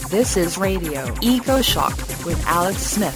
This is Radio Eco Shock with Alex Smith.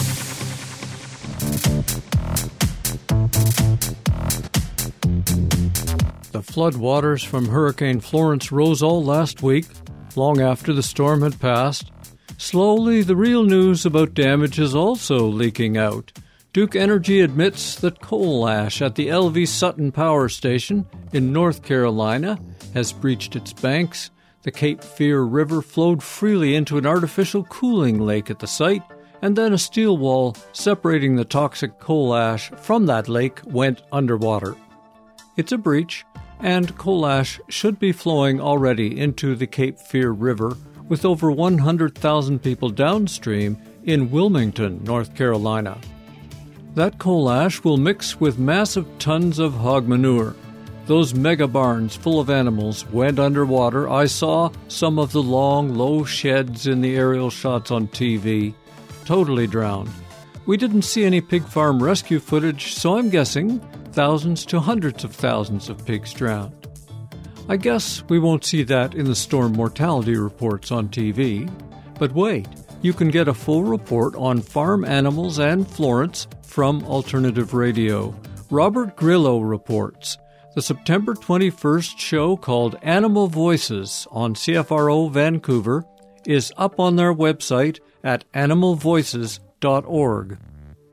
The flood waters from Hurricane Florence rose all last week, long after the storm had passed. Slowly, the real news about damage is also leaking out. Duke Energy admits that coal ash at the LV Sutton Power Station in North Carolina has breached its banks. The Cape Fear River flowed freely into an artificial cooling lake at the site, and then a steel wall separating the toxic coal ash from that lake went underwater. It's a breach, and coal ash should be flowing already into the Cape Fear River, with over 100,000 people downstream in Wilmington, North Carolina. That coal ash will mix with massive tons of hog manure. Those mega barns full of animals went underwater. I saw some of the long, low sheds in the aerial shots on TV. Totally drowned. We didn't see any pig farm rescue footage, so I'm guessing thousands to hundreds of thousands of pigs drowned. I guess we won't see that in the storm mortality reports on TV. But wait, you can get a full report on farm animals and Florence from Alternative Radio. Robert Grillo reports. The September 21st show called Animal Voices on CFRO Vancouver is up on their website at animalvoices.org.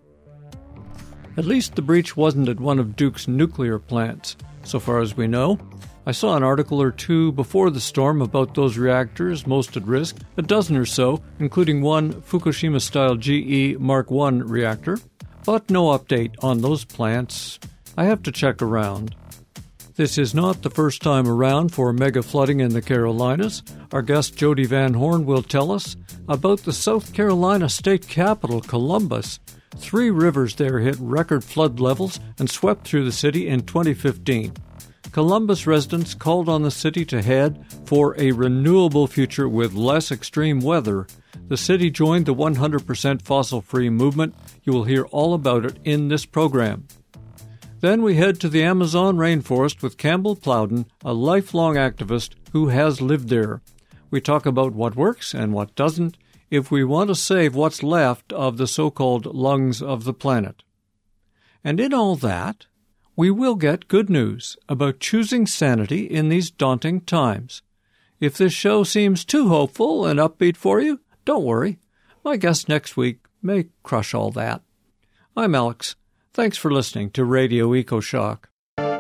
At least the breach wasn't at one of Duke's nuclear plants, so far as we know. I saw an article or two before the storm about those reactors most at risk, a dozen or so, including one Fukushima-style GE Mark I reactor, but no update on those plants. I have to check around. This is not the first time around for mega flooding in the Carolinas. Our guest Jody Van Horn will tell us about the South Carolina state capital, Columbus. 3 rivers there hit record flood levels and swept through the city in 2015. Columbus residents called on the city to head for a renewable future with less extreme weather. The city joined the 100% fossil-free movement. You will hear all about it in this program. Then we head to the Amazon rainforest with Campbell Plowden, a lifelong activist who has lived there. We talk about what works and what doesn't if we want to save what's left of the so-called lungs of the planet. And in all that, we will get good news about choosing sanity in these daunting times. If this show seems too hopeful and upbeat for you, don't worry. My guest next week may crush all that. I'm Alex. Thanks for listening to Radio Eco Shock.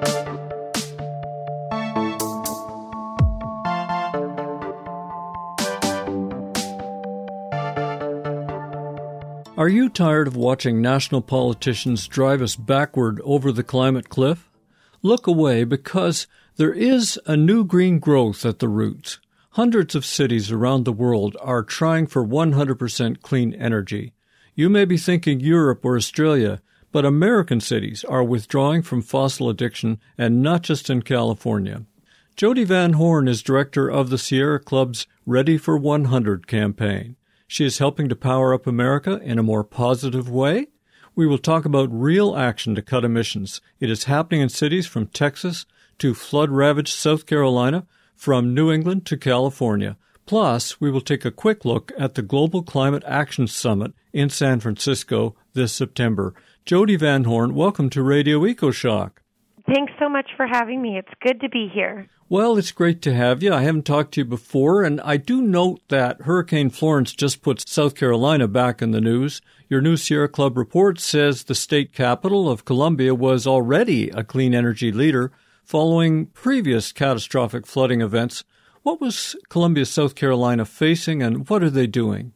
Are you tired of watching national politicians drive us backward over the climate cliff? Look away, because there is a new green growth at the roots. Hundreds of cities around the world are trying for 100% clean energy. You may be thinking Europe or Australia, but American cities are withdrawing from fossil addiction, and not just in California. Jody Van Horn is director of the Sierra Club's Ready for 100 campaign. She is helping to power up America in a more positive way. We will talk about real action to cut emissions. It is happening in cities from Texas to flood-ravaged South Carolina, from New England to California. Plus, we will take a quick look at the Global Climate Action Summit in San Francisco this September. Jody Van Horn, welcome to Radio Eco Shock. Thanks so much for having me. It's good to be here. Well, it's great to have you. I haven't talked to you before, and I do note that Hurricane Florence just put South Carolina back in the news. Your new Sierra Club report says the state capital of Columbia was already a clean energy leader following previous catastrophic flooding events. What was Columbia, South Carolina facing, and what are they doing?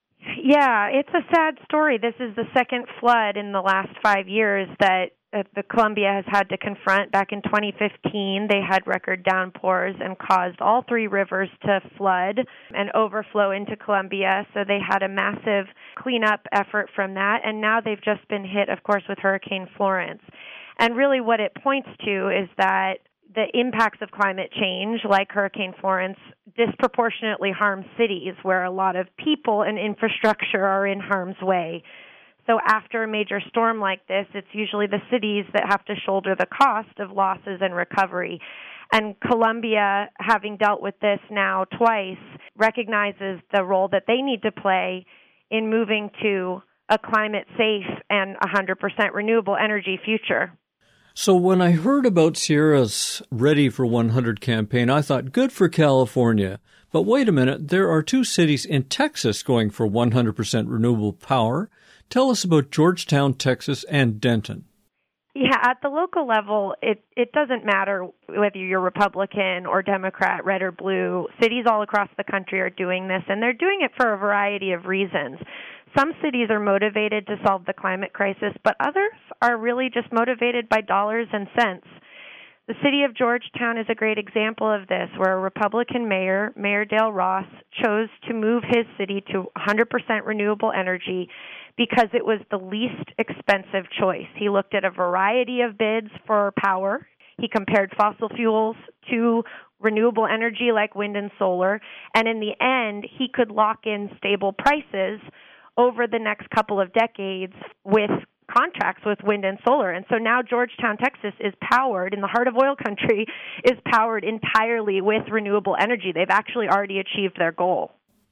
Yeah, it's a sad story. This is the second flood in the last 5 years that the Columbia has had to confront. Back in 2015, they had record downpours and caused all 3 rivers to flood and overflow into Columbia. So they had a massive cleanup effort from that. And now they've just been hit, of course, with Hurricane Florence. And really what it points to is that the impacts of climate change, like Hurricane Florence, disproportionately harm cities where a lot of people and infrastructure are in harm's way. So after a major storm like this, it's usually the cities that have to shoulder the cost of losses and recovery. And Colombia, having dealt with this now twice, recognizes the role that they need to play in moving to a climate-safe and 100% renewable energy future. So when I heard about Sierra's Ready for 100 campaign, I thought, good for California. But wait a minute, there are 2 cities in Texas going for 100% renewable power. Tell us about Georgetown, Texas, and Denton. Yeah, at the local level, it doesn't matter whether you're Republican or Democrat, red or blue. Cities all across the country are doing this, and they're doing it for a variety of reasons. Some cities are motivated to solve the climate crisis, but others are really just motivated by dollars and cents. The city of Georgetown is a great example of this, where a Republican mayor, Mayor Dale Ross, chose to move his city to 100% renewable energy because it was the least expensive choice. He looked at a variety of bids for power. He compared fossil fuels to renewable energy like wind and solar, and in the end, he could lock in stable prices over the next couple of decades with contracts with wind and solar. And so now Georgetown, Texas is powered, in the heart of oil country, is powered entirely with renewable energy. They've actually already achieved their goal.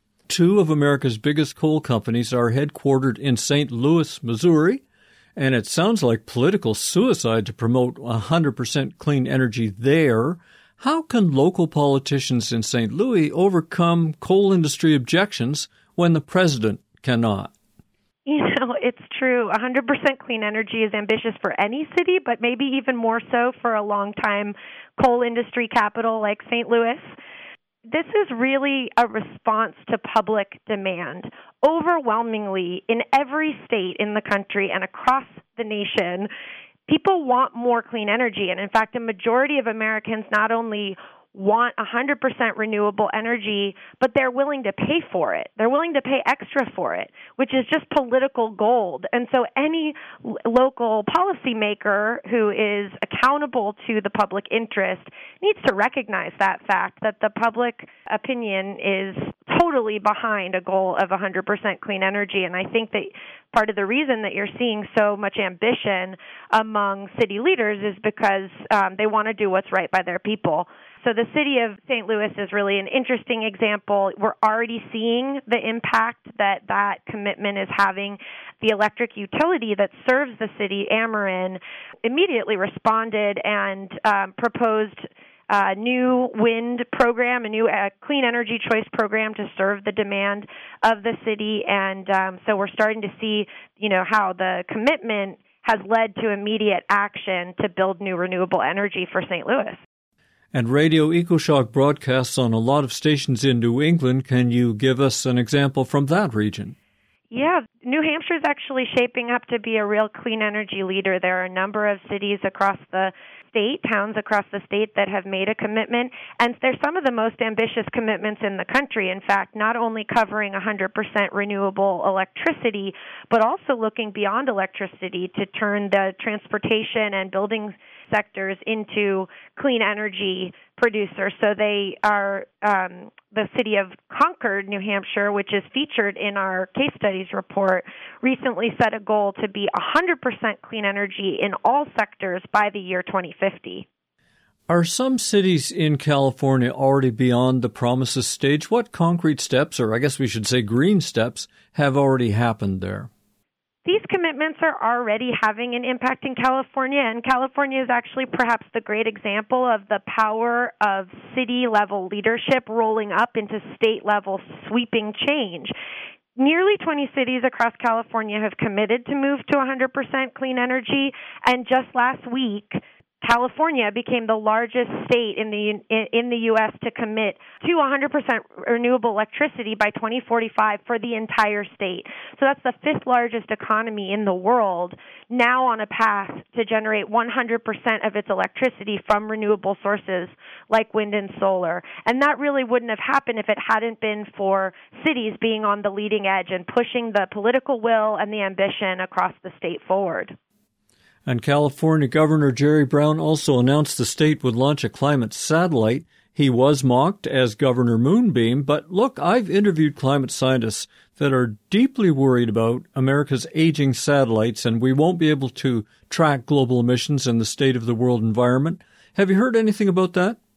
2 of America's biggest coal companies are headquartered in St. Louis, Missouri, and it sounds like political suicide to promote 100% clean energy there. How can local politicians in St. Louis overcome coal industry objections when the president cannot? You know, it's true. 100% clean energy is ambitious for any city, but maybe even more so for a long-time coal industry capital like St. Louis. This is really a response to public demand. Overwhelmingly, in every state in the country and across the nation, people want more clean energy. And in fact, a majority of Americans not only want 100% renewable energy, but they're willing to pay for it. They're willing to pay extra for it, which is just political gold. And so any local policymaker who is accountable to the public interest needs to recognize that fact, that the public opinion is totally behind a goal of 100% clean energy. And I think that part of the reason that you're seeing so much ambition among city leaders is because they want to do what's right by their people. So the city of St. Louis is really an interesting example. We're already seeing the impact that commitment is having. The electric utility that serves the city, Ameren, immediately responded and proposed a new wind program, a new clean energy choice program to serve the demand of the city. And so we're starting to see, how the commitment has led to immediate action to build new renewable energy for St. Louis. And Radio EcoShock broadcasts on a lot of stations in New England. Can you give us an example from that region? Yeah, New Hampshire is actually shaping up to be a real clean energy leader. There are a number of cities across the state, towns across the state that have made a commitment, and they're some of the most ambitious commitments in the country. In fact, not only covering 100% renewable electricity, but also looking beyond electricity to turn the transportation and building sectors into clean energy producers. So they are the city of Concord, New Hampshire, which is featured in our case studies report, recently set a goal to be 100% clean energy in all sectors by the year 2050. Are some cities in California already beyond the promises stage? What concrete steps, or I guess we should say green steps, have already happened there? These commitments are already having an impact in California, and California is actually perhaps the great example of the power of city-level leadership rolling up into state-level sweeping change. Nearly 20 cities across California have committed to move to 100% clean energy, and just last week, California became the largest state in the U.S. to commit to 100% renewable electricity by 2045 for the entire state. So that's the 5th largest economy in the world, now on a path to generate 100% of its electricity from renewable sources like wind and solar. And that really wouldn't have happened if it hadn't been for cities being on the leading edge and pushing the political will and the ambition across the state forward. And California Governor Jerry Brown also announced the state would launch a climate satellite. He was mocked as Governor Moonbeam, but look, I've interviewed climate scientists that are deeply worried about America's aging satellites, and we won't be able to track global emissions and the state of the world environment. Have you heard anything about that?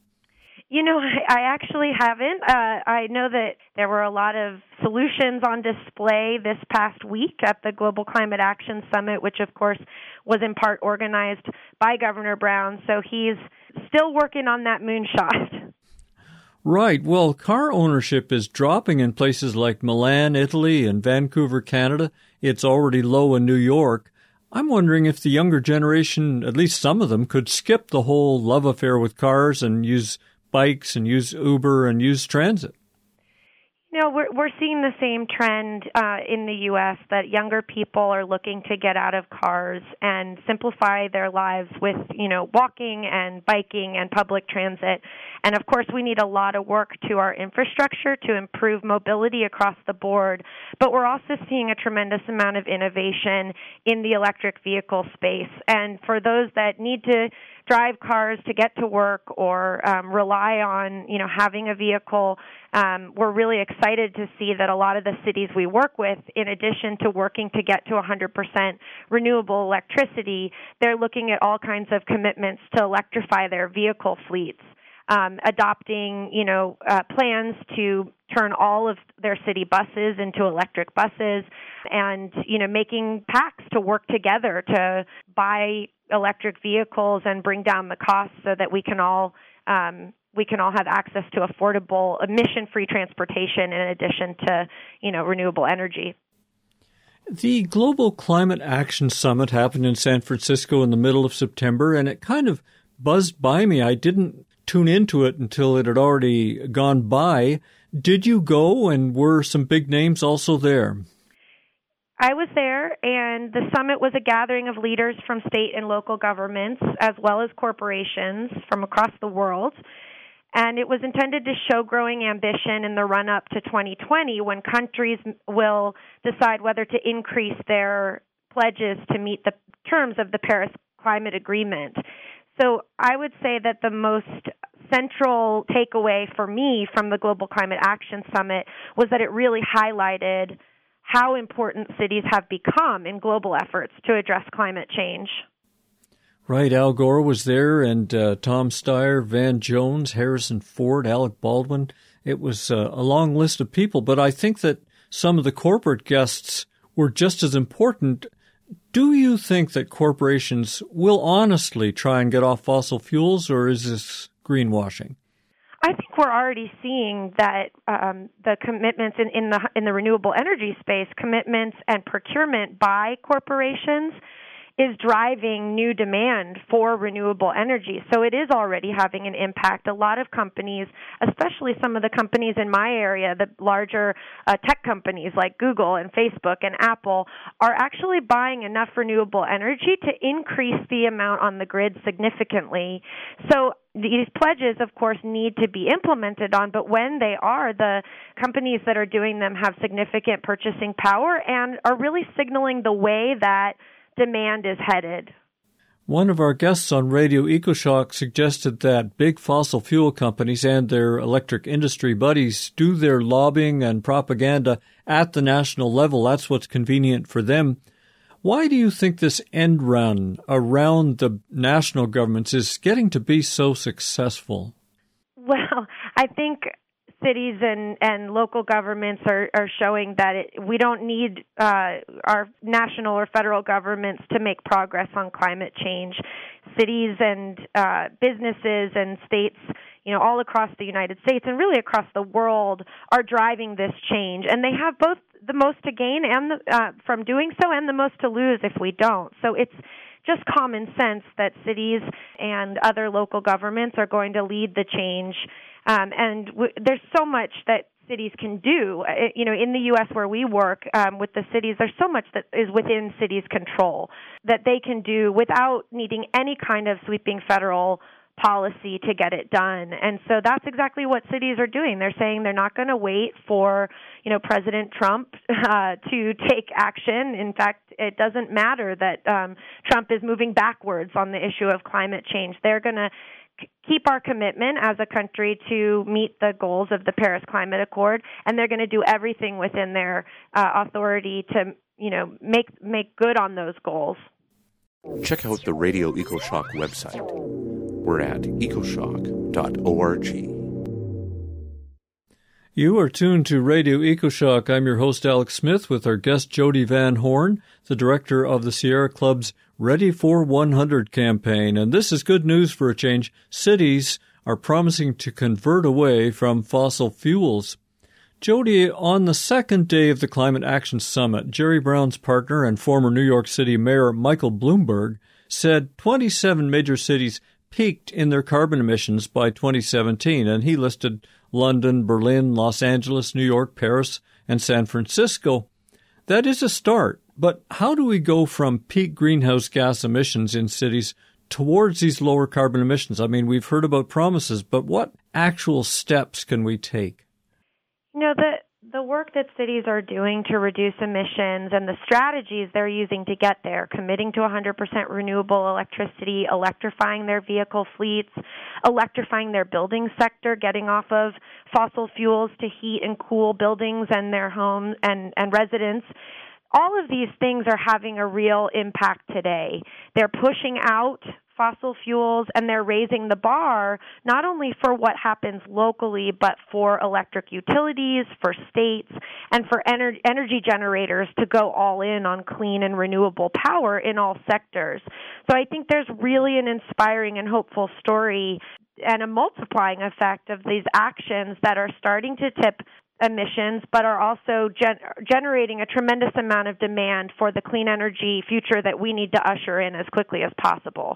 I actually haven't. I know that there were a lot of solutions on display this past week at the Global Climate Action Summit, which, of course, was in part organized by Governor Brown. So he's still working on that moonshot. Right. Well, car ownership is dropping in places like Milan, Italy, and Vancouver, Canada. It's already low in New York. I'm wondering if the younger generation, at least some of them, could skip the whole love affair with cars and use bikes and use Uber and use transit. We're seeing the same trend in the U.S. that younger people are looking to get out of cars and simplify their lives with, walking and biking and public transit. And, of course, we need a lot of work to our infrastructure to improve mobility across the board. But we're also seeing a tremendous amount of innovation in the electric vehicle space. And for those that need to drive cars to get to work or rely on, having a vehicle, we're really excited to see that a lot of the cities we work with, in addition to working to get to 100% renewable electricity, they're looking at all kinds of commitments to electrify their vehicle fleets, adopting, plans to turn all of their city buses into electric buses and, making pacts to work together to buy electric vehicles and bring down the costs so that we can all have access to affordable, emission-free transportation in addition to, renewable energy. The Global Climate Action Summit happened in San Francisco in the middle of September, and it kind of buzzed by me. I didn't tune into it until it had already gone by. Did you go, and were some big names also there? I was there, and the summit was a gathering of leaders from state and local governments, as well as corporations from across the world. And it was intended to show growing ambition in the run-up to 2020, when countries will decide whether to increase their pledges to meet the terms of the Paris Climate Agreement. So I would say that the most central takeaway for me from the Global Climate Action Summit was that it really highlighted how important cities have become in global efforts to address climate change. Right. Al Gore was there, and Tom Steyer, Van Jones, Harrison Ford, Alec Baldwin. It was a long list of people, but I think that some of the corporate guests were just as important. Do you think that corporations will honestly try and get off fossil fuels, or is this greenwashing? I think we're already seeing that the commitments in the renewable energy space, commitments and procurement by corporations, is driving new demand for renewable energy. So it is already having an impact. A lot of companies, especially some of the companies in my area, the larger tech companies like Google and Facebook and Apple, are actually buying enough renewable energy to increase the amount on the grid significantly. So these pledges, of course, need to be implemented on, but when they are, the companies that are doing them have significant purchasing power and are really signaling the way that demand is headed. One of our guests on Radio EcoShock suggested that big fossil fuel companies and their electric industry buddies do their lobbying and propaganda at the national level. That's what's convenient for them. Why do you think this end run around the national governments is getting to be so successful? Well, I think cities and local governments are showing that we don't need our national or federal governments to make progress on climate change. Cities and businesses and states, all across the United States and really across the world are driving this change, and they have both the most to gain and from doing so, and the most to lose if we don't. So it's just common sense that cities and other local governments are going to lead the change. There's so much that cities can do. In the U.S. where we work with the cities, there's so much that is within cities' control that they can do without needing any kind of sweeping federal policy to get it done. And so that's exactly what cities are doing. They're saying they're not going to wait for, President Trump to take action. In fact, it doesn't matter that Trump is moving backwards on the issue of climate change. They're going to keep our commitment as a country to meet the goals of the Paris Climate Accord, and they're going to do everything within their authority to, make good on those goals. Check out the Radio EcoShock website. We're at ecoshock.org. You are tuned to Radio EcoShock. I'm your host, Alex Smith, with our guest, Jody Van Horn, the director of the Sierra Club's Ready for 100 campaign. And this is good news for a change. Cities are promising to convert away from fossil fuels. Jody, on the second day of the Climate Action Summit, Jerry Brown's partner and former New York City Mayor Michael Bloomberg said 27 major cities peaked in their carbon emissions by 2017, and he listed London, Berlin, Los Angeles, New York, Paris, and San Francisco. That is a start, but how do we go from peak greenhouse gas emissions in cities towards these lower carbon emissions? I mean, we've heard about promises, but what actual steps can we take? You know, the work that cities are doing to reduce emissions and the strategies they're using to get there, committing to 100% renewable electricity, electrifying their vehicle fleets, electrifying their building sector, getting off of fossil fuels to heat and cool buildings and their homes and residents. All of these things are having a real impact today. They're pushing out fossil fuels, and they're raising the bar not only for what happens locally, but for electric utilities, for states, and for energy generators to go all in on clean and renewable power in all sectors. So I think there's really an inspiring and hopeful story and a multiplying effect of these actions that are starting to tip emissions, but are also generating a tremendous amount of demand for the clean energy future that we need to usher in as quickly as possible.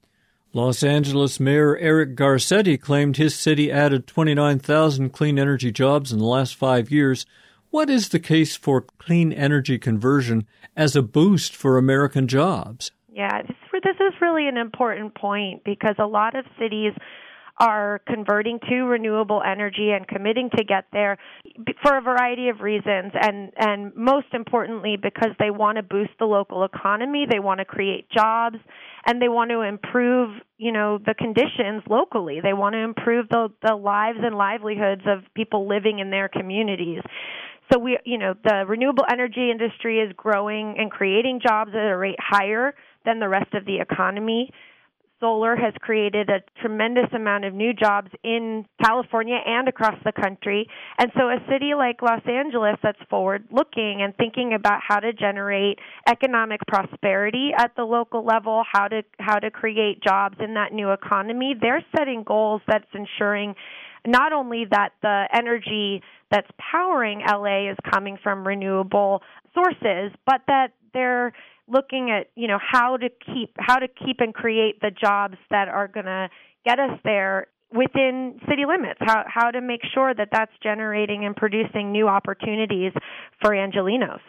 Los Angeles Mayor Eric Garcetti claimed his city added 29,000 clean energy jobs in the last 5 years. What is the case for clean energy conversion as a boost for American jobs? Yeah, this is really an important point because a lot of cities are converting to renewable energy and committing to get there for a variety of reasons, and most importantly because they want to boost the local economy, they want to create jobs, and they want to improve, the conditions locally. They want to improve the lives and livelihoods of people living in their communities. So the renewable energy industry is growing and creating jobs at a rate higher than the rest of the economy. Solar has created a tremendous amount of new jobs in California and across the country. And so a city like Los Angeles that's forward-looking and thinking about how to generate economic prosperity at the local level, how to create jobs in that new economy, they're setting goals that's ensuring not only that the energy that's powering LA is coming from renewable sources, but that they're looking at, how to keep and create the jobs that are going to get us there within city limits, how to make sure that that's generating and producing new opportunities for Angelenos.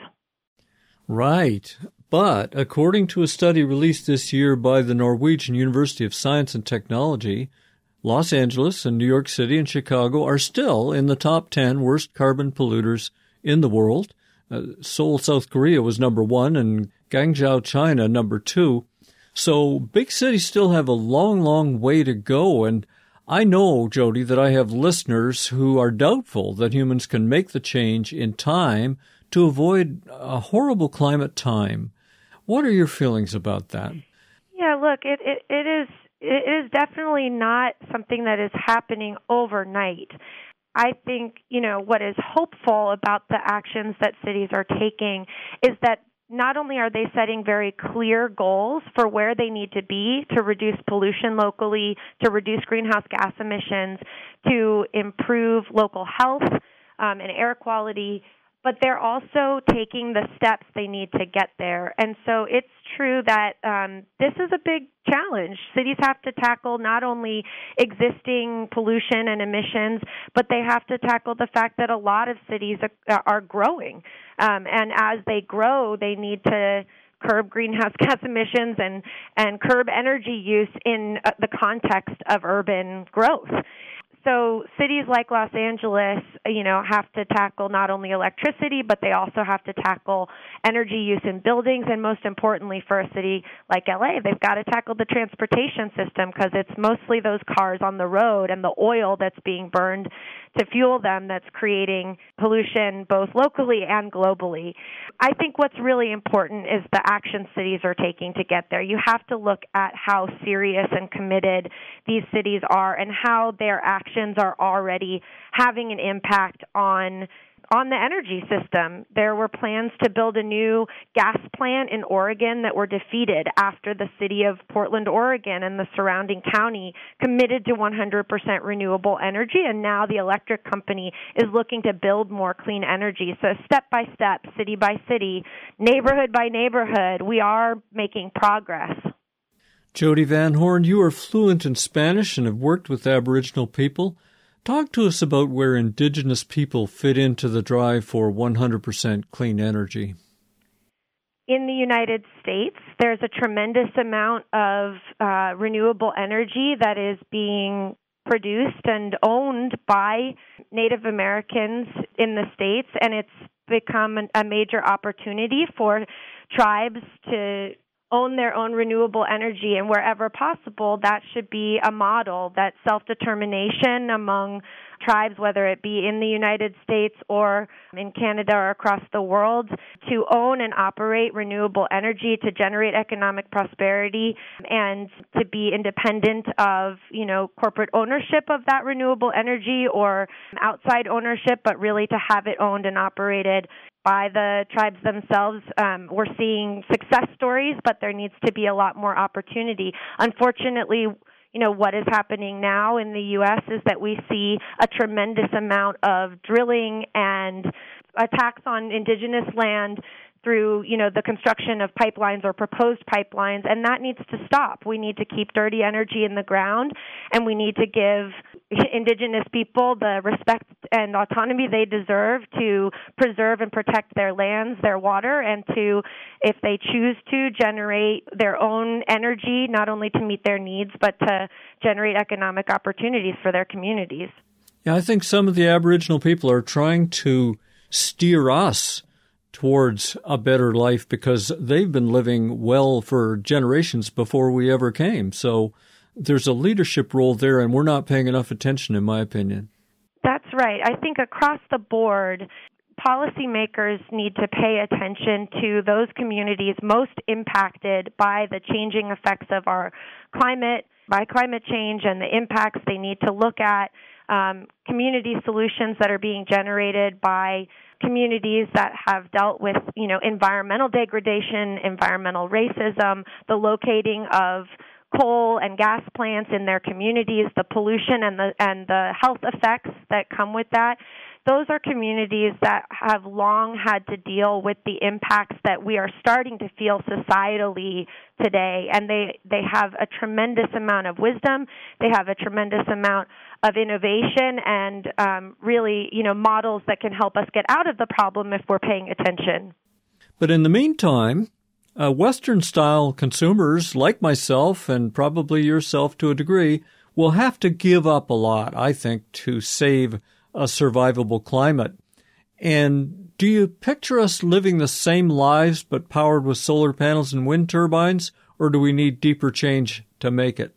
Right. But according to a study released this year by the Norwegian University of Science and Technology, Los Angeles and New York City and Chicago are still in the top 10 worst carbon polluters in the world. Seoul, South Korea was number 1 and Guangzhou, China, number 2. So big cities still have a long, long way to go. And I know, Jody, that I have listeners who are doubtful that humans can make the change in time to avoid a horrible climate time. What are your feelings about that? Yeah, look, it is definitely not something that is happening overnight. I think, what is hopeful about the actions that cities are taking is that not only are they setting very clear goals for where they need to be to reduce pollution locally, to reduce greenhouse gas emissions, to improve local health and air quality, but they're also taking the steps they need to get there. And so it's true that this is a big challenge. Cities have to tackle not only existing pollution and emissions, but they have to tackle the fact that a lot of cities are growing. And as they grow, they need to curb greenhouse gas emissions and curb energy use in the context of urban growth. So cities like Los Angeles, have to tackle not only electricity, but they also have to tackle energy use in buildings. And most importantly, for a city like LA, they've got to tackle the transportation system because it's mostly those cars on the road and the oil that's being burned to fuel them that's creating pollution both locally and globally. I think what's really important is the action cities are taking to get there. You have to look at how serious and committed these cities are and how their actions actions are already having an impact on the energy system. There were plans to build a new gas plant in Oregon that were defeated after the city of Portland, Oregon, and the surrounding county committed to 100% renewable energy, and now the electric company is looking to build more clean energy. So step by step, city by city, neighborhood by neighborhood, we are making progress. Jody Van Horn, you are fluent in Spanish and have worked with Aboriginal people. Talk to us about where Indigenous people fit into the drive for 100% clean energy. In the United States, there's a tremendous amount of renewable energy that is being produced and owned by Native Americans in the States, and it's become a major opportunity for tribes to own their own renewable energy, and wherever possible, that should be a model, that self-determination among tribes, whether it be in the United States or in Canada or across the world, to own and operate renewable energy, to generate economic prosperity, and to be independent of, corporate ownership of that renewable energy or outside ownership, but really to have it owned and operated by the tribes themselves. We're seeing success stories, but there needs to be a lot more opportunity. Unfortunately, what is happening now in the U.S. is that we see a tremendous amount of drilling and attacks on indigenous land through, the construction of pipelines or proposed pipelines, and that needs to stop. We need to keep dirty energy in the ground, and we need to give indigenous people the respect and autonomy they deserve to preserve and protect their lands, their water, and to, if they choose to, generate their own energy, not only to meet their needs, but to generate economic opportunities for their communities. Yeah, I think some of the Aboriginal people are trying to steer us towards a better life because they've been living well for generations before we ever came. So there's a leadership role there, and we're not paying enough attention, in my opinion. That's right. I think across the board, policymakers need to pay attention to those communities most impacted by the changing effects of our climate, by climate change and the impacts. They need to look at community solutions that are being generated by communities that have dealt with, environmental degradation, environmental racism, the locating of coal and gas plants in their communities, the pollution and the health effects that come with that. Those are communities that have long had to deal with the impacts that we are starting to feel societally today, and they have a tremendous amount of wisdom. They have a tremendous amount of innovation and really, models that can help us get out of the problem if we're paying attention. But in the meantime, Western-style consumers like myself and probably yourself to a degree will have to give up a lot, I think, to save a survivable climate. And do you picture us living the same lives but powered with solar panels and wind turbines, or do we need deeper change to make it?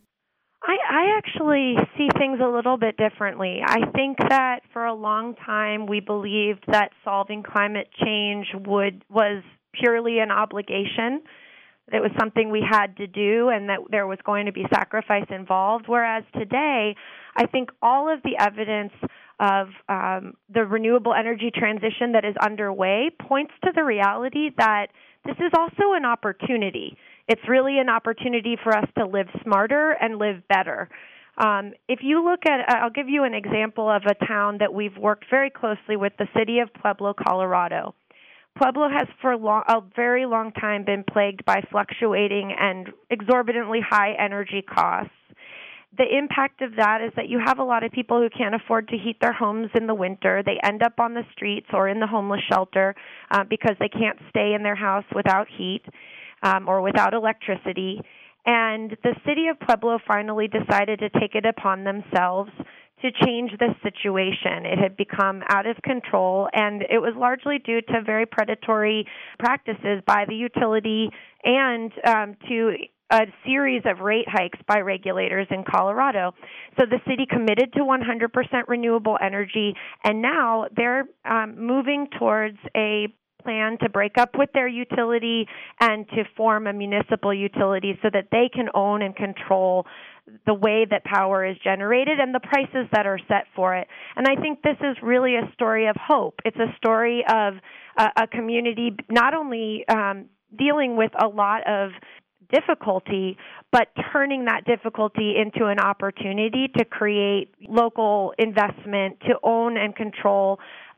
I actually see things a little bit differently. I think that for a long time we believed that solving climate change was purely an obligation. It was something we had to do and that there was going to be sacrifice involved, whereas today I think all of the evidence of the renewable energy transition that is underway points to the reality that this is also an opportunity. It's really an opportunity for us to live smarter and live better. If you look at, I'll give you an example of a town that we've worked very closely with, the city of Pueblo, Colorado. Pueblo has for a very long time been plagued by fluctuating and exorbitantly high energy costs. The impact of that is that you have a lot of people who can't afford to heat their homes in the winter. They end up on the streets or in the homeless shelter because they can't stay in their house without heat or without electricity. And the city of Pueblo finally decided to take it upon themselves to change this situation. It had become out of control, and it was largely due to very predatory practices by the utility and to a series of rate hikes by regulators in Colorado. So the city committed to 100% renewable energy, and now they're moving towards a plan to break up with their utility and to form a municipal utility so that they can own and control the way that power is generated and the prices that are set for it. And I think this is really a story of hope. It's a story of a community not only dealing with a lot of difficulty, but turning that difficulty into an opportunity to create local investment, to own and control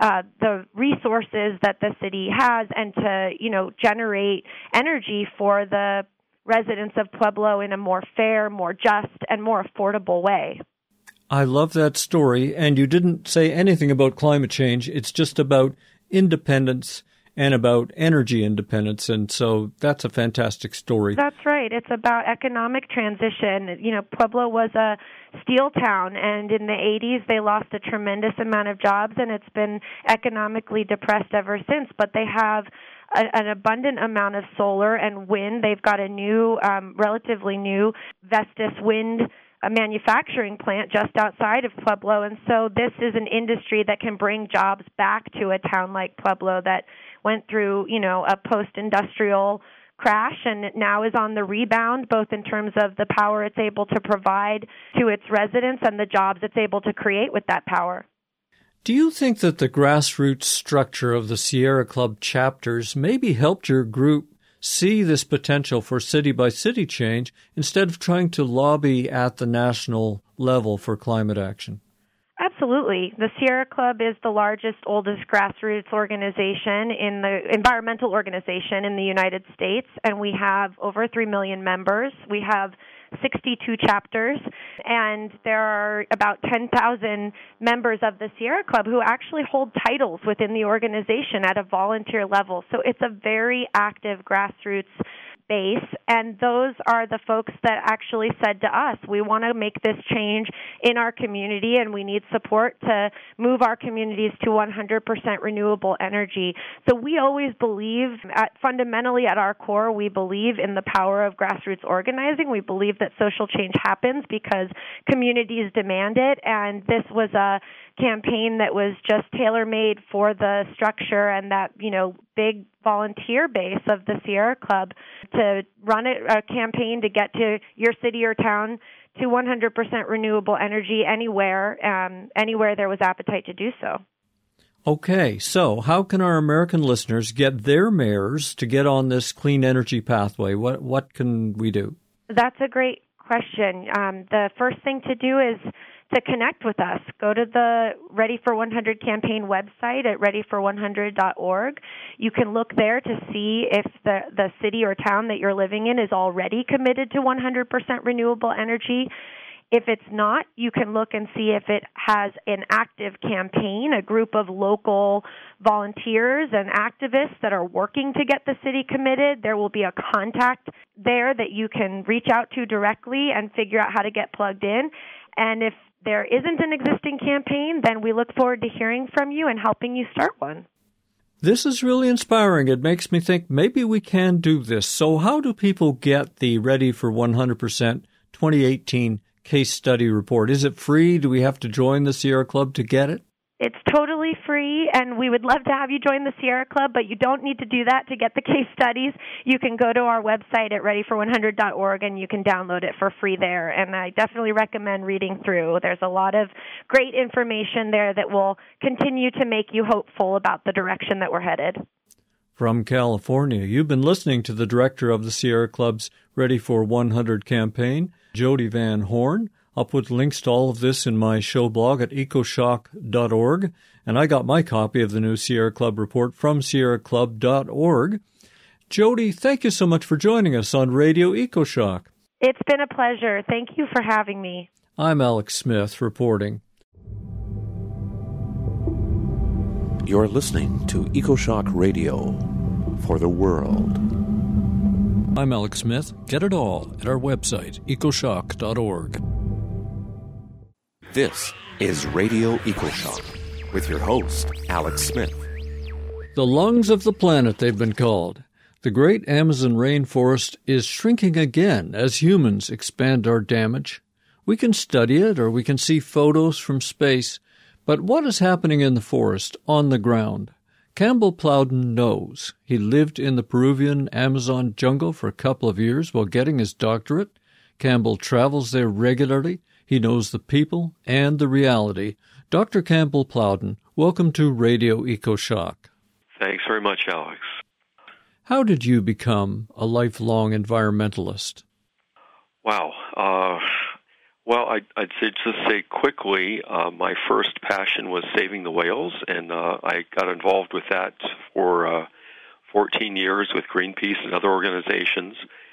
the resources that the city has, and to, generate energy for the residents of Pueblo in a more fair, more just, and more affordable way. I love that story, and you didn't say anything about climate change. It's just about independence and about energy independence, and so that's a fantastic story. That's right. It's about economic transition. Pueblo was a steel town, and in the 80s they lost a tremendous amount of jobs, and it's been economically depressed ever since, but they have an abundant amount of solar and wind. They've got a new, relatively new Vestas wind manufacturing plant just outside of Pueblo, and so this is an industry that can bring jobs back to a town like Pueblo that went through, a post-industrial crash and now is on the rebound, both in terms of the power it's able to provide to its residents and the jobs it's able to create with that power. Do you think that the grassroots structure of the Sierra Club chapters maybe helped your group see this potential for city-by-city change instead of trying to lobby at the national level for climate action? Absolutely. The Sierra Club is the largest, oldest grassroots organization environmental organization in the United States, and we have over 3 million members. We have 62 chapters, and there are about 10,000 members of the Sierra Club who actually hold titles within the organization at a volunteer level. So it's a very active grassroots base, and those are the folks that actually said to us, we want to make this change in our community, and we need support to move our communities to 100% renewable energy. So we always believe, fundamentally at our core, we believe in the power of grassroots organizing. We believe that social change happens because communities demand it, and this was a campaign that was just tailor-made for the structure and that, big volunteer base of the Sierra Club to run a campaign to get to your city or town to 100% renewable energy anywhere there was appetite to do so. Okay, so how can our American listeners get their mayors to get on this clean energy pathway? What can we do? That's a great question. The first thing to do is to connect with us. Go to the Ready for 100 campaign website at readyfor100.org. You can look there to see if the city or town that you're living in is already committed to 100% renewable energy. If it's not, you can look and see if it has an active campaign, a group of local volunteers and activists that are working to get the city committed. There will be a contact there that you can reach out to directly and figure out how to get plugged in. And if there isn't an existing campaign, then we look forward to hearing from you and helping you start one. This is really inspiring. It makes me think maybe we can do this. So how do people get the Ready for 100% 2018 case study report? Is it free? Do we have to join the Sierra Club to get it? It's totally free, and we would love to have you join the Sierra Club, but you don't need to do that to get the case studies. You can go to our website at readyfor100.org, and you can download it for free there, and I definitely recommend reading through. There's a lot of great information there that will continue to make you hopeful about the direction that we're headed. From California, you've been listening to the director of the Sierra Club's Ready for 100 campaign, Jody Van Horn. I'll put links to all of this in my show blog at ecoshock.org, and I got my copy of the new Sierra Club report from sierraclub.org. Jody, thank you so much for joining us on Radio EcoShock. It's been a pleasure. Thank you for having me. I'm Alex Smith reporting. You're listening to EcoShock Radio for the world. I'm Alex Smith. Get it all at our website, ecoshock.org. This is Radio EcoShock with your host, Alex Smith. The lungs of the planet, they've been called. The great Amazon rainforest is shrinking again as humans expand our damage. We can study it or we can see photos from space, but what is happening in the forest, on the ground? Campbell Plowden knows. He lived in the Peruvian Amazon jungle for a couple of years while getting his doctorate. Campbell travels there regularly. He knows the people and the reality. Dr. Campbell Plowden, welcome to Radio EcoShock. Thanks very much, Alex. How did you become a lifelong environmentalist? Wow. Well, I'd just say quickly, my first passion was saving the whales, and I got involved with that for 14 years with Greenpeace and other organizations.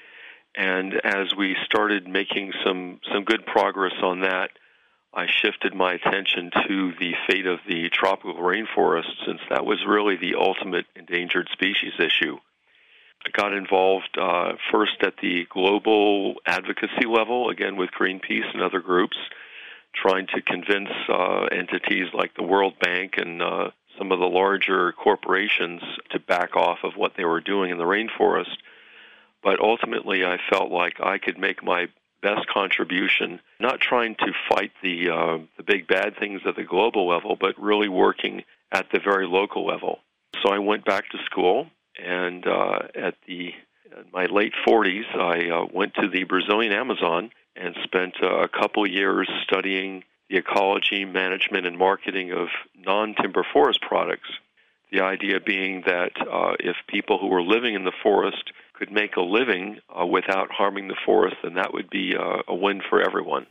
And as we started making some good progress on that, I shifted my attention to the fate of the tropical rainforest, since that was really the ultimate endangered species issue. I got involved first at the global advocacy level, again with Greenpeace and other groups, trying to convince entities like the World Bank and some of the larger corporations to back off of what they were doing in the rainforest. But ultimately, I felt like I could make my best contribution, not trying to fight the big bad things at the global level, but really working at the very local level. So I went back to school, and in my late 40s, I went to the Brazilian Amazon and spent a couple years studying the ecology, management, and marketing of non-timber forest products. The idea being that if people who were living in the forest could make a living without harming the forest, then that would be a win for everyone.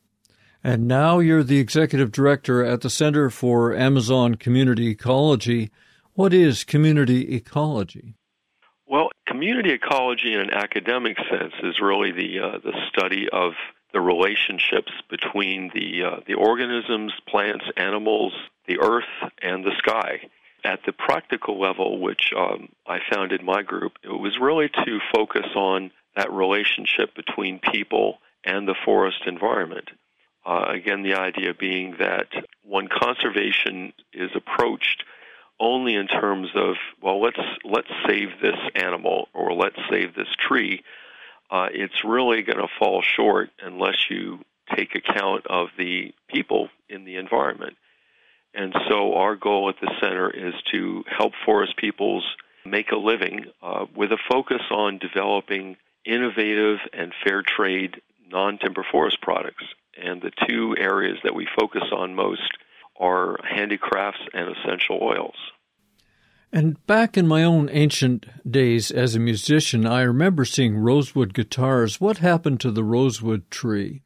And now you're the executive director at the Center for Amazon Community Ecology. What is community ecology? Well, community ecology in an academic sense is really the study of the relationships between the organisms, plants, animals, the earth, and the sky. At the practical level, which I founded my group, it was really to focus on that relationship between people and the forest environment. Again, the idea being that when conservation is approached only in terms of, well, let's save this animal or let's save this tree, it's really going to fall short unless you take account of the people in the environment. And so our goal at the center is to help forest peoples make a living with a focus on developing innovative and fair trade non-timber forest products. And the two areas that we focus on most are handicrafts and essential oils. And back in my own ancient days as a musician, I remember seeing rosewood guitars. What happened to the rosewood tree?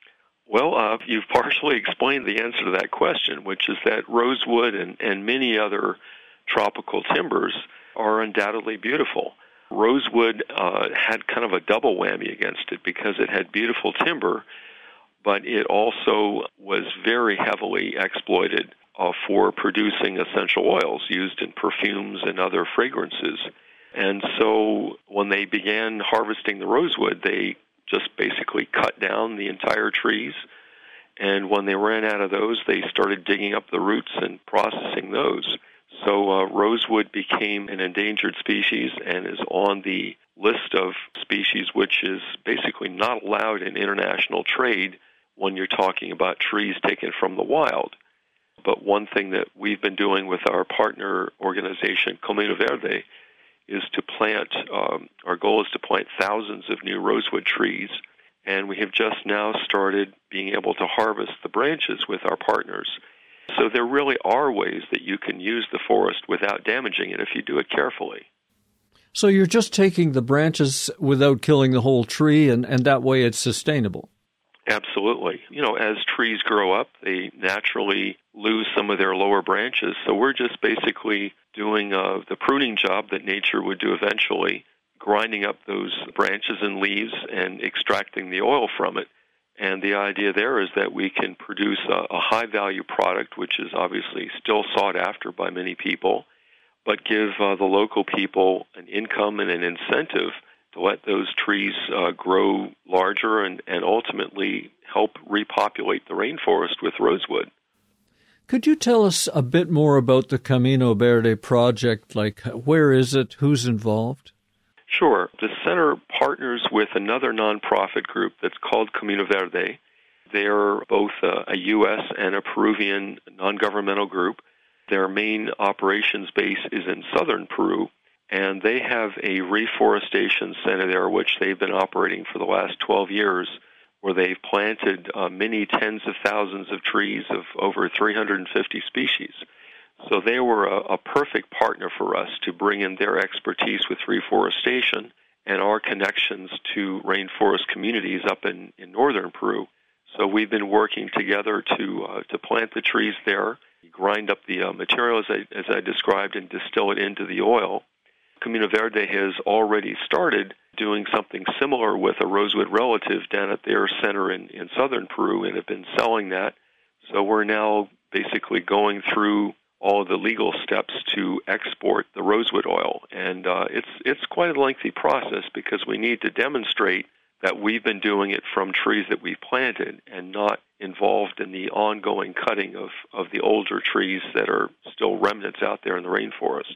Well, you've partially explained the answer to that question, which is that rosewood and many other tropical timbers are undoubtedly beautiful. Rosewood had kind of a double whammy against it because it had beautiful timber, but it also was very heavily exploited for producing essential oils used in perfumes and other fragrances. And so when they began harvesting the rosewood, they just basically cut down the entire trees. And when they ran out of those, they started digging up the roots and processing those. So rosewood became an endangered species and is on the list of species which is basically not allowed in international trade when you're talking about trees taken from the wild. But one thing that we've been doing with our partner organization, Camino Verde, is to plant, our goal is to plant thousands of new rosewood trees, and we have just now started being able to harvest the branches with our partners. So there really are ways that you can use the forest without damaging it if you do it carefully. So you're just taking the branches without killing the whole tree, and that way it's sustainable? Absolutely. As trees grow up, they naturally lose some of their lower branches. So we're just basically doing the pruning job that nature would do eventually, grinding up those branches and leaves and extracting the oil from it. And the idea there is that we can produce a high-value product, which is obviously still sought after by many people, but give the local people an income and an incentive to let those trees grow larger and ultimately help repopulate the rainforest with rosewood. Could you tell us a bit more about the Camino Verde project? Like, where is it? Who's involved? Sure. The center partners with another nonprofit group that's called Camino Verde. They're both a U.S. and a Peruvian non-governmental group. Their main operations base is in southern Peru, And they have a reforestation center there, which they've been operating for the last 12 years, where they've planted many tens of thousands of trees of over 350 species. So they were a perfect partner for us to bring in their expertise with reforestation and our connections to rainforest communities up in northern Peru. So we've been working together to plant the trees there, grind up the material as I described, and distill it into the oil. Camino Verde has already started doing something similar with a rosewood relative down at their center in southern Peru, and have been selling that. So we're now basically going through all of the legal steps to export the rosewood oil. And it's quite a lengthy process because we need to demonstrate that we've been doing it from trees that we've planted and not involved in the ongoing cutting of the older trees that are still remnants out there in the rainforest.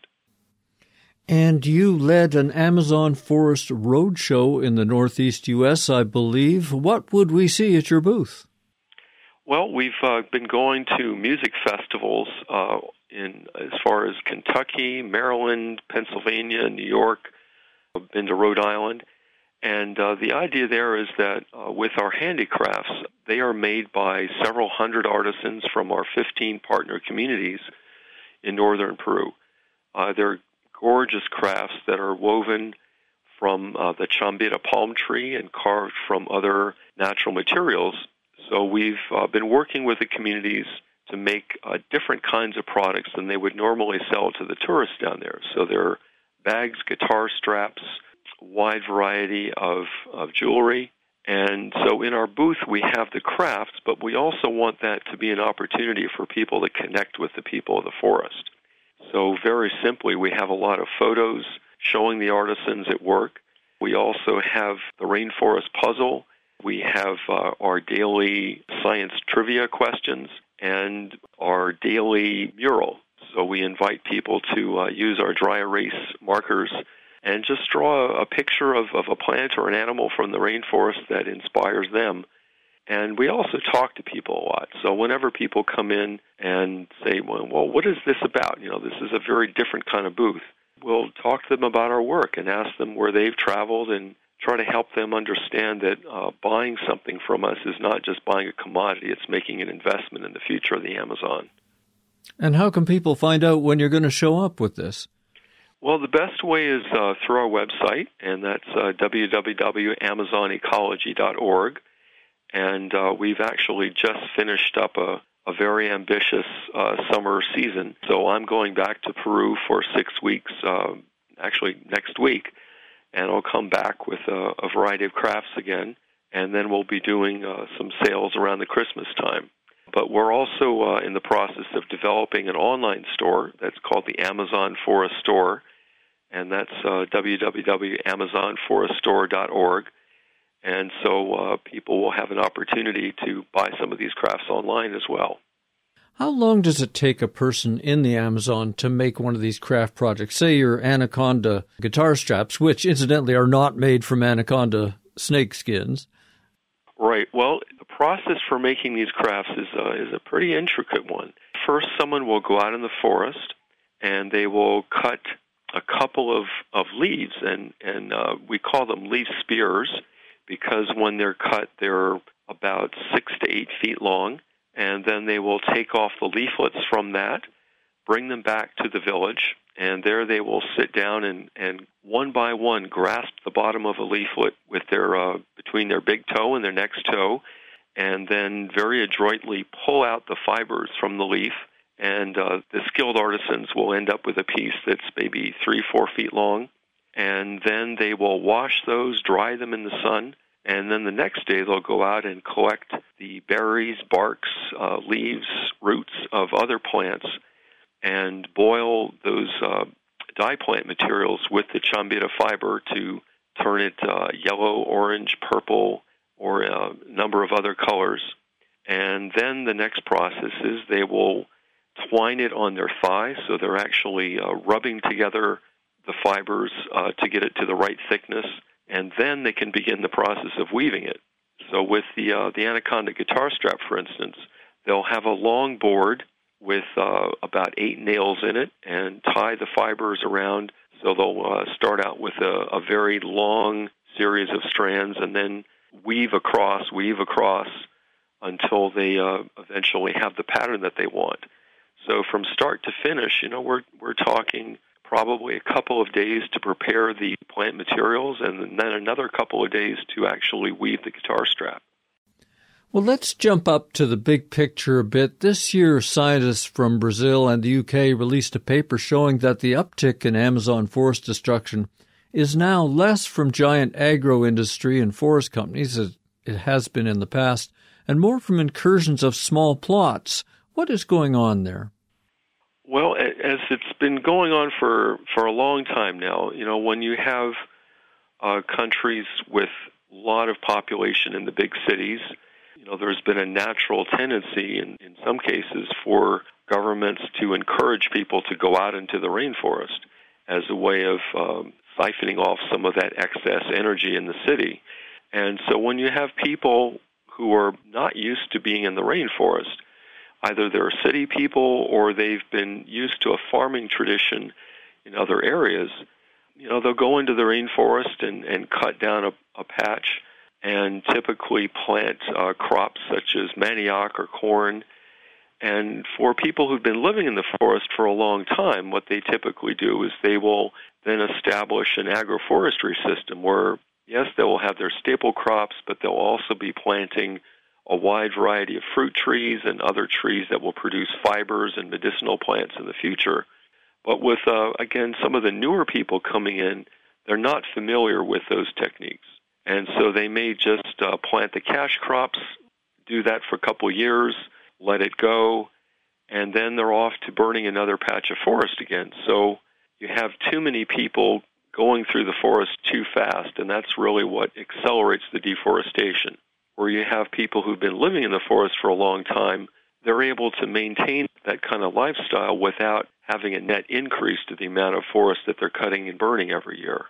And you led an Amazon Forest Roadshow in the Northeast U.S., I believe. What would we see at your booth? Well, we've been going to music festivals in as far as Kentucky, Maryland, Pennsylvania, New York. I've been to Rhode Island. And the idea there is that with our handicrafts, they are made by several hundred artisans from our 15 partner communities in northern Peru. They're gorgeous crafts that are woven from the chambira palm tree and carved from other natural materials. So we've been working with the communities to make different kinds of products than they would normally sell to the tourists down there. So there are bags, guitar straps, wide variety of jewelry. And so in our booth we have the crafts, but we also want that to be an opportunity for people to connect with the people of the forest. So very simply, we have a lot of photos showing the artisans at work. We also have the rainforest puzzle. We have our daily science trivia questions and our daily mural. So we invite people to use our dry erase markers and just draw a picture of a plant or an animal from the rainforest that inspires them. And we also talk to people a lot. So whenever people come in and say, well, what is this about? You know, this is a very different kind of booth. We'll talk to them about our work and ask them where they've traveled and try to help them understand that buying something from us is not just buying a commodity, it's making an investment in the future of the Amazon. And how can people find out when you're going to show up with this? Well, the best way is through our website, and that's www.amazonecology.org. And we've actually just finished up a very ambitious summer season. So I'm going back to Peru for 6 weeks, actually next week, and I'll come back with a variety of crafts again, and then we'll be doing some sales around the Christmas time. But we're also in the process of developing an online store that's called the Amazon Forest Store, and that's www.amazonforeststore.org. And so people will have an opportunity to buy some of these crafts online as well. How long does it take a person in the Amazon to make one of these craft projects? Say your anaconda guitar straps, which incidentally are not made from anaconda snake skins. Right. Well, the process for making these crafts is a pretty intricate one. First, someone will go out in the forest and they will cut a couple of leaves, and we call them leaf spears, because when they're cut, they're about 6 to 8 feet long, and then they will take off the leaflets from that, bring them back to the village, and there they will sit down and one by one grasp the bottom of a leaflet with their between their big toe and their next toe, and then very adroitly pull out the fibers from the leaf, and the skilled artisans will end up with a piece that's maybe 3-4 feet long. And then they will wash those, dry them in the sun, and then the next day they'll go out and collect the berries, barks, leaves, roots of other plants and boil those dye plant materials with the chambira fiber to turn it yellow, orange, purple, or a number of other colors. And then the next process is they will twine it on their thighs, so they're actually rubbing together the fibers to get it to the right thickness, and then they can begin the process of weaving it. So with the anaconda guitar strap, for instance, they'll have a long board with about 8 nails in it and tie the fibers around So they'll start out with a very long series of strands and then weave across until they eventually have the pattern that they want. So from start to finish, we're talking probably a couple of days to prepare the plant materials and then another couple of days to actually weave the guitar strap. Well, let's jump up to the big picture a bit. This year, scientists from Brazil and the UK released a paper showing that the uptick in Amazon forest destruction is now less from giant agro-industry and forest companies, as it has been in the past, and more from incursions of small plots. What is going on there? Well, as it's been going on for a long time now, when you have countries with a lot of population in the big cities, there's been a natural tendency in some cases for governments to encourage people to go out into the rainforest as a way of siphoning off some of that excess energy in the city. And so when you have people who are not used to being in the rainforest, either they're city people or they've been used to a farming tradition in other areas, they'll go into the rainforest and cut down a patch and typically plant crops such as manioc or corn. And for people who've been living in the forest for a long time, what they typically do is they will then establish an agroforestry system where, yes, they will have their staple crops, but they'll also be planting a wide variety of fruit trees and other trees that will produce fibers and medicinal plants in the future. But with, again, some of the newer people coming in, they're not familiar with those techniques. And so they may just plant the cash crops, do that for a couple of years, let it go, and then they're off to burning another patch of forest again. So you have too many people going through the forest too fast, and that's really what accelerates the deforestation. Where you have people who've been living in the forest for a long time, they're able to maintain that kind of lifestyle without having a net increase to the amount of forest that they're cutting and burning every year.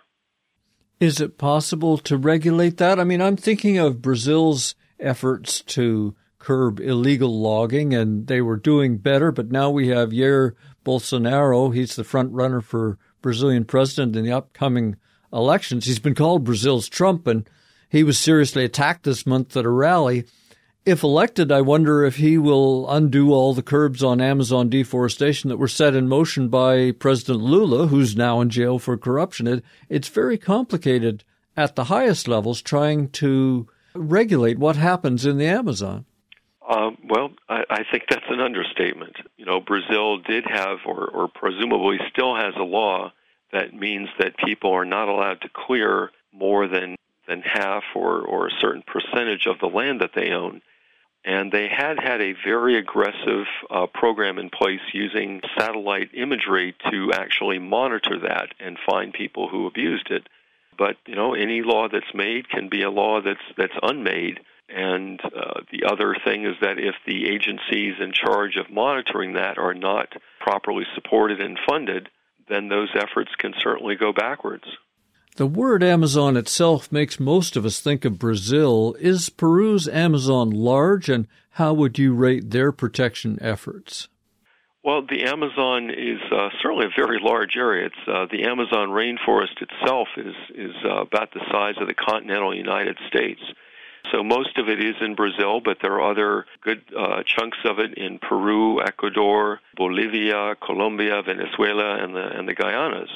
Is it possible to regulate that? I mean, I'm thinking of Brazil's efforts to curb illegal logging, and they were doing better, but now we have Jair Bolsonaro. He's the front runner for Brazilian president in the upcoming elections. He's been called Brazil's Trump, and he was seriously attacked this month at a rally. If elected, I wonder if he will undo all the curbs on Amazon deforestation that were set in motion by President Lula, who's now in jail for corruption. It's very complicated at the highest levels trying to regulate what happens in the Amazon. Well, I think that's an understatement. Brazil did have, or presumably still has, a law that means that people are not allowed to clear more than half or a certain percentage of the land that they own. And they had a very aggressive program in place using satellite imagery to actually monitor that and find people who abused it. But, any law that's made can be a law that's unmade. And the other thing is that if the agencies in charge of monitoring that are not properly supported and funded, then those efforts can certainly go backwards. The word Amazon itself makes most of us think of Brazil. Is Peru's Amazon large, and how would you rate their protection efforts? Well, the Amazon is certainly a very large area. It's the Amazon rainforest itself is about the size of the continental United States. So most of it is in Brazil, but there are other good chunks of it in Peru, Ecuador, Bolivia, Colombia, Venezuela, and the Guyanas.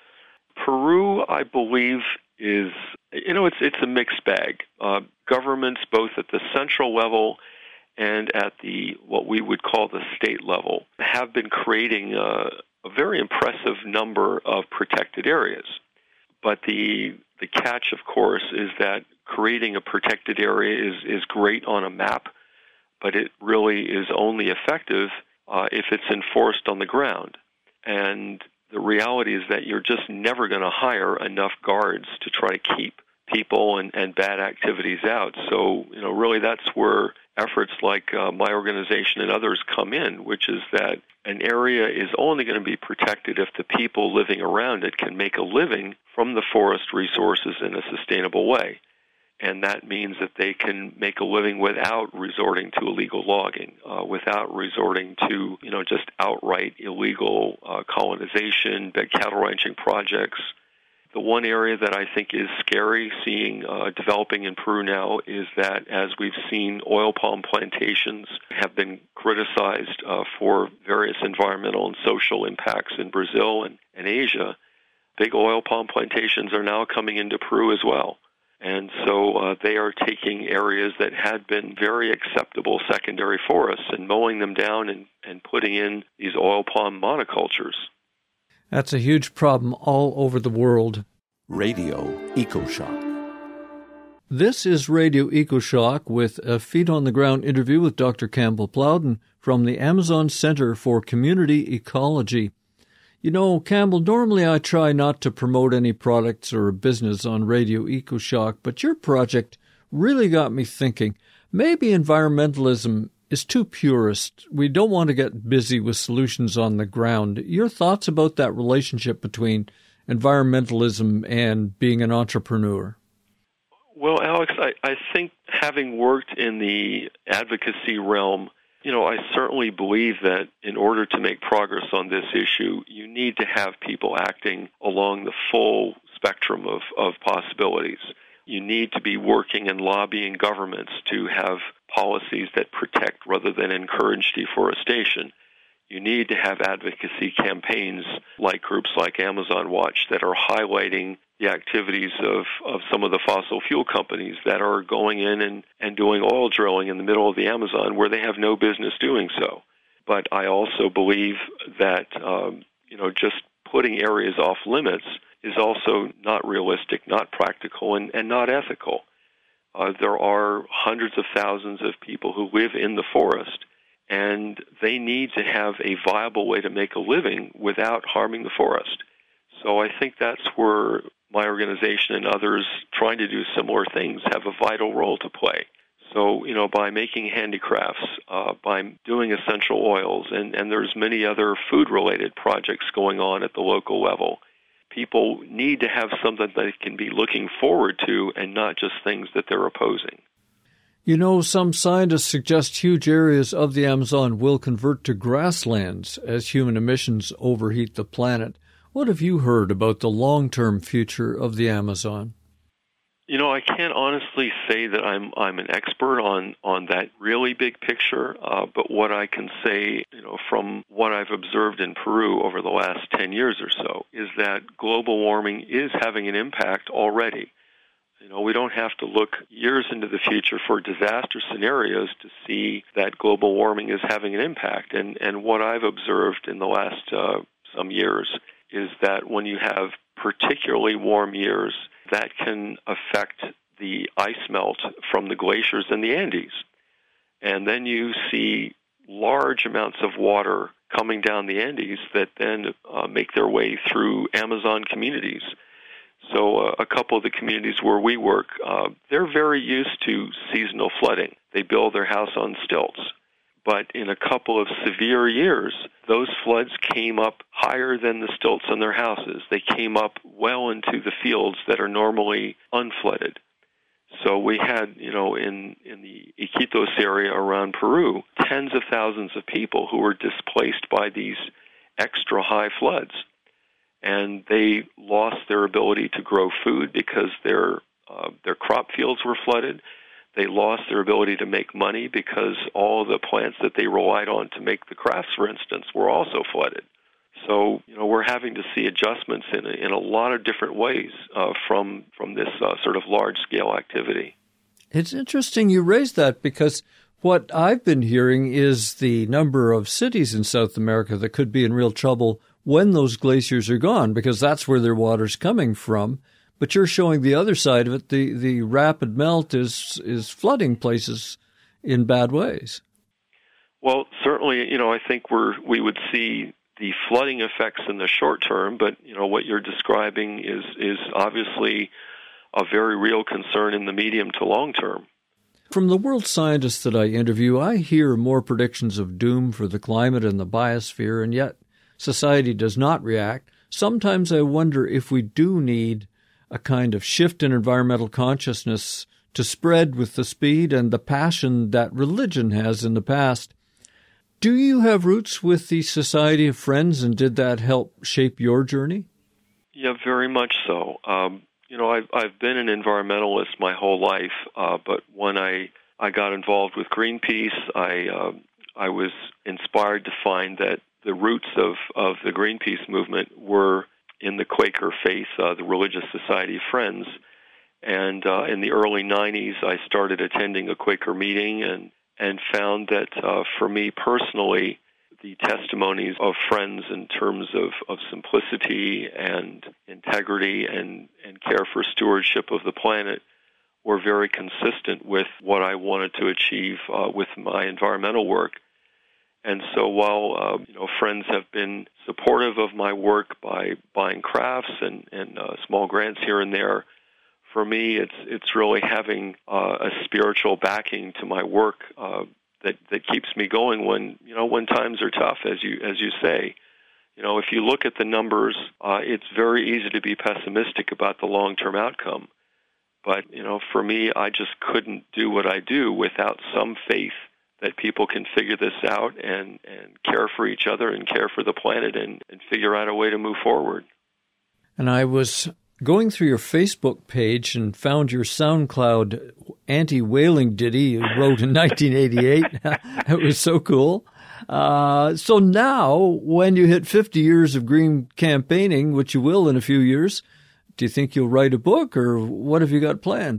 Peru, I believe, is, it's a mixed bag. Governments, both at the central level and at what we would call the state level, have been creating a very impressive number of protected areas. But the catch, of course, is that creating a protected area is great on a map, but it really is only effective if it's enforced on the ground. And the reality is that you're just never going to hire enough guards to try to keep people and bad activities out. So, really that's where efforts like my organization and others come in, which is that an area is only going to be protected if the people living around it can make a living from the forest resources in a sustainable way. And that means that they can make a living without resorting to illegal logging, without resorting to, just outright illegal colonization, big cattle ranching projects. The one area that I think is scary seeing developing in Peru now is that as we've seen, oil palm plantations have been criticized for various environmental and social impacts in Brazil and Asia. Big oil palm plantations are now coming into Peru as well. And so they are taking areas that had been very acceptable secondary forests and mowing them down and putting in these oil palm monocultures. That's a huge problem all over the world. Radio EcoShock. This is Radio EcoShock with a feet-on-the-ground interview with Dr. Campbell Plowden from the Amazon Center for Community Ecology. Campbell, normally I try not to promote any products or business on Radio EcoShock, but your project really got me thinking. Maybe environmentalism is too purist. We don't want to get busy with solutions on the ground. Your thoughts about that relationship between environmentalism and being an entrepreneur? Well, Alex, I think having worked in the advocacy realm, I certainly believe that in order to make progress on this issue, you need to have people acting along the full spectrum of possibilities. You need to be working and lobbying governments to have policies that protect rather than encourage deforestation. You need to have advocacy campaigns like groups like Amazon Watch that are highlighting the activities of some of the fossil fuel companies that are going in and doing oil drilling in the middle of the Amazon where they have no business doing so. But I also believe that, just putting areas off limits is also not realistic, not practical, and not ethical. There are hundreds of thousands of people who live in the forest, and they need to have a viable way to make a living without harming the forest. So I think that's where my organization and others trying to do similar things have a vital role to play. So, by making handicrafts, by doing essential oils, and there's many other food-related projects going on at the local level, people need to have something they can be looking forward to and not just things that they're opposing. Some scientists suggest huge areas of the Amazon will convert to grasslands as human emissions overheat the planet. What have you heard about the long-term future of the Amazon? I can't honestly say that I'm an expert on that really big picture, but what I can say, from what I've observed in Peru over the last 10 years or so, is that global warming is having an impact already. We don't have to look years into the future for disaster scenarios to see that global warming is having an impact. And what I've observed in the last some years is that when you have particularly warm years, that can affect the ice melt from the glaciers in the Andes. And then you see large amounts of water coming down the Andes that then make their way through Amazon communities. So a couple of the communities where we work, they're very used to seasonal flooding. They build their house on stilts. But in a couple of severe years, those floods came up higher than the stilts on their houses. They came up well into the fields that are normally unflooded. So we had, in the Iquitos area around Peru, tens of thousands of people who were displaced by these extra high floods. And they lost their ability to grow food because their crop fields were flooded. They lost their ability to make money because all of the plants that they relied on to make the crafts, for instance, were also flooded. So, we're having to see adjustments in a lot of different ways from this sort of large-scale activity. It's interesting you raised that because what I've been hearing is the number of cities in South America that could be in real trouble when those glaciers are gone, because that's where their water's coming from. But you're showing the other side of it. The rapid melt is flooding places in bad ways. Well, certainly, I think we would see the flooding effects in the short term, but, what you're describing is obviously a very real concern in the medium to long term. From the world scientists that I interview, I hear more predictions of doom for the climate and the biosphere, and yet society does not react. Sometimes I wonder if we do need a kind of shift in environmental consciousness to spread with the speed and the passion that religion has in the past. Do you have roots with the Society of Friends, and did that help shape your journey? Yeah, very much so. I've been an environmentalist my whole life, but when I got involved with Greenpeace, I was inspired to find that the roots of the Greenpeace movement were in the Quaker faith, the Religious Society of Friends. And in the early 90s, I started attending a Quaker meeting and found that for me personally, the testimonies of Friends in terms of simplicity and integrity and care for stewardship of the planet were very consistent with what I wanted to achieve with my environmental work. And so while Friends have been supportive of my work by buying crafts and small grants here and there, for me it's really having a spiritual backing to my work that keeps me going when times are tough, as you say. If you look at the numbers, it's very easy to be pessimistic about the long-term outcome. But for me, I just couldn't do what I do without some faith that people can figure this out and care for each other and care for the planet and figure out a way to move forward. And I was going through your Facebook page and found your SoundCloud anti-whaling ditty you wrote in 1988. It was so cool. So now, when you hit 50 years of green campaigning, which you will in a few years, do you think you'll write a book, or what have you got planned?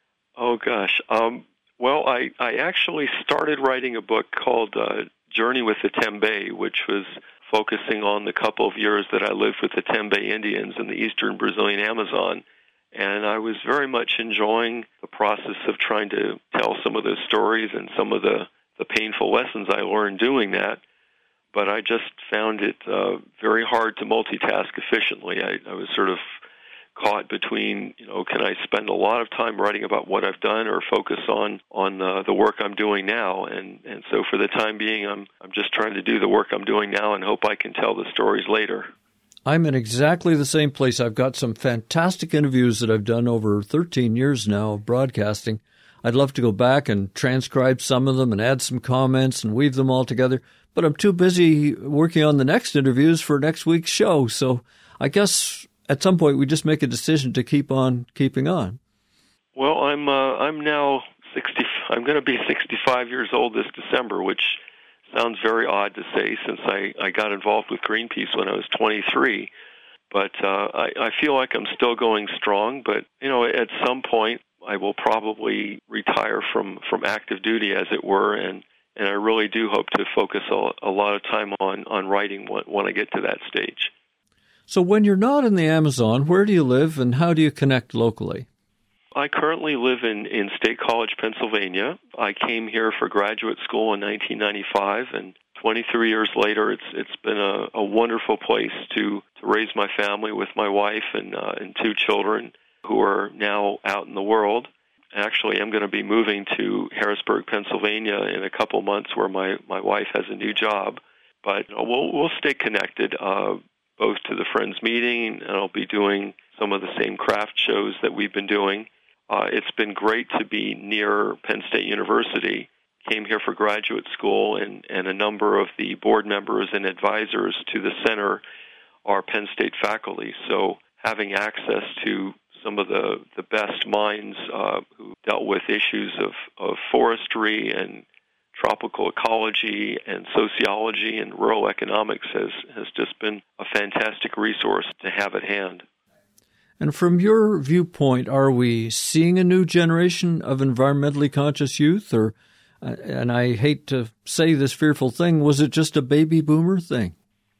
Oh, gosh. Well, I actually started writing a book called Journey with the Tembe, which was focusing on the couple of years that I lived with the Tembe Indians in the eastern Brazilian Amazon. And I was very much enjoying the process of trying to tell some of those stories and some of the painful lessons I learned doing that. But I just found it very hard to multitask efficiently. I was sort of caught between, can I spend a lot of time writing about what I've done or focus on the work I'm doing now? And so for the time being, I'm just trying to do the work I'm doing now and hope I can tell the stories later. I'm in exactly the same place. I've got some fantastic interviews that I've done over 13 years now of broadcasting. I'd love to go back and transcribe some of them and add some comments and weave them all together, but I'm too busy working on the next interviews for next week's show. So I guess at some point we just make a decision to keep on keeping on. Well, I'm now 60. I'm going to be 65 years old this December, which sounds very odd to say since I got involved with Greenpeace when I was 23. But I feel like I'm still going strong. But at some point I will probably retire from active duty, as it were, and I really do hope to focus a lot of time on writing when I get to that stage. So when you're not in the Amazon, where do you live and how do you connect locally? I currently live in State College, Pennsylvania. I came here for graduate school in 1995, and 23 years later, it's been a wonderful place to raise my family with my wife and two children who are now out in the world. Actually, I'm going to be moving to Harrisburg, Pennsylvania in a couple months where my wife has a new job. But we'll stay connected, both to the Friends meeting, and I'll be doing some of the same craft shows that we've been doing. It's been great to be near Penn State University. Came here for graduate school, and a number of the board members and advisors to the center are Penn State faculty. So having access to some of the best minds who dealt with issues of forestry and tropical ecology and sociology and rural economics has just been a fantastic resource to have at hand. And from your viewpoint, are we seeing a new generation of environmentally conscious youth? Or, and I hate to say this fearful thing, was it just a baby boomer thing?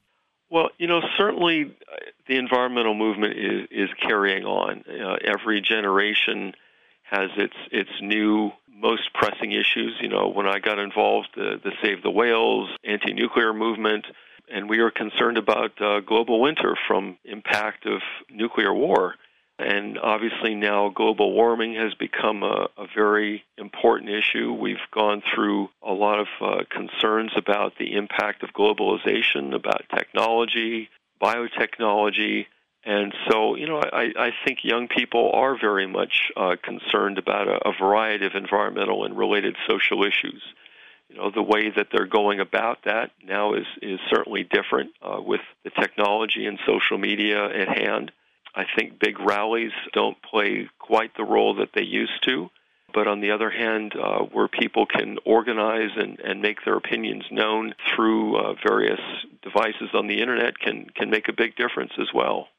Well, certainly the environmental movement is carrying on. Every generation has its new, most pressing issues. When I got involved, the Save the Whales, anti-nuclear movement, and we are concerned about global winter from impact of nuclear war. And obviously now global warming has become a very important issue. We've gone through a lot of concerns about the impact of globalization, about technology, biotechnology, And so, I think young people are very much concerned about a variety of environmental and related social issues. The way that they're going about that now is certainly different with the technology and social media at hand. I think big rallies don't play quite the role that they used to. But on the other hand, where people can organize and make their opinions known through various devices on the Internet can make a big difference as well.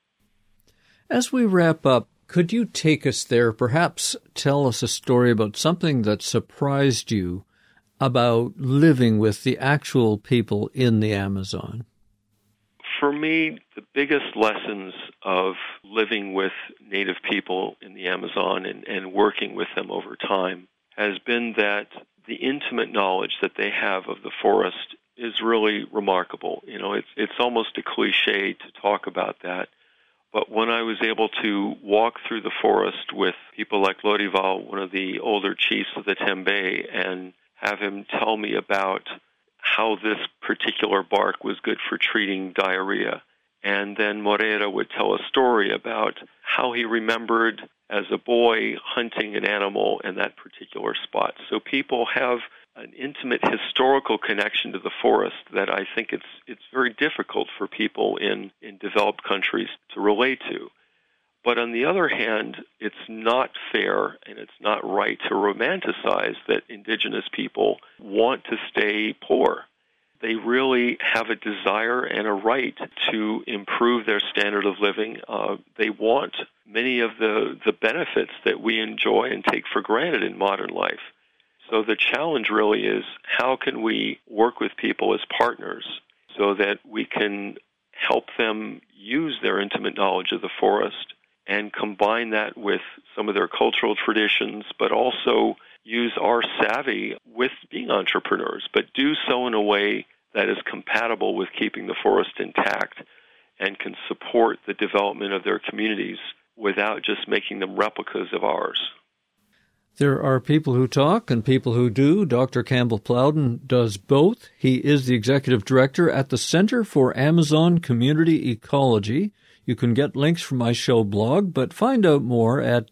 As we wrap up, could you take us there, perhaps tell us a story about something that surprised you about living with the actual people in the Amazon? For me, the biggest lessons of living with Native people in the Amazon and working with them over time has been that the intimate knowledge that they have of the forest is really remarkable. It's almost a cliche to talk about that. But when I was able to walk through the forest with people like Lorival, one of the older chiefs of the Tembe, and have him tell me about how this particular bark was good for treating diarrhea. And then Moreira would tell a story about how he remembered as a boy hunting an animal in that particular spot. So people have an intimate historical connection to the forest that I think it's very difficult for people in developed countries to relate to. But on the other hand, it's not fair and it's not right to romanticize that indigenous people want to stay poor. They really have a desire and a right to improve their standard of living. They want many of the benefits that we enjoy and take for granted in modern life. So the challenge really is, how can we work with people as partners so that we can help them use their intimate knowledge of the forest and combine that with some of their cultural traditions, but also use our savvy with being entrepreneurs, but do so in a way that is compatible with keeping the forest intact and can support the development of their communities without just making them replicas of ours. There are people who talk and people who do. Dr. Campbell Plowden does both. He is the executive director at the Center for Amazon Community Ecology. You can get links from my show blog, but find out more at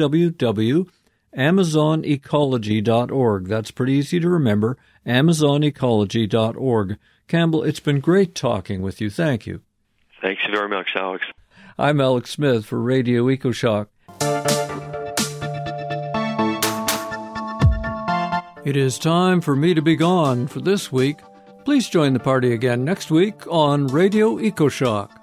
www.amazonecology.org. That's pretty easy to remember, amazonecology.org. Campbell, it's been great talking with you. Thank you. Thanks very much, Alex. I'm Alex Smith for Radio EcoShock. It is time for me to be gone for this week. Please join the party again next week on Radio EcoShock.